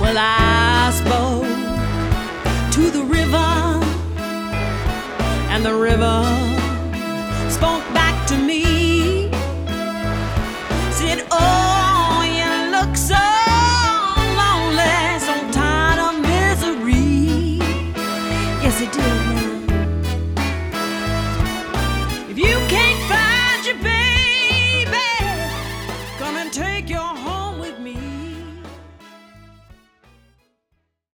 Well, I spoke to the river, and the river spoke back to me.